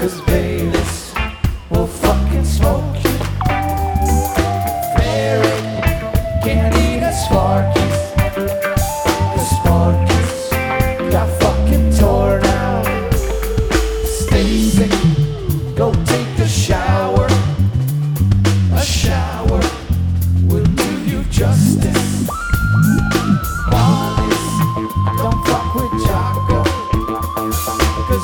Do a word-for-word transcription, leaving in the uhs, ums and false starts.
Cause Bayless will fucking smoke you. Fairy can't eat a Sparkies. The Sparkies got fucking tore down. Stacy, go take a shower. A shower will do you justice.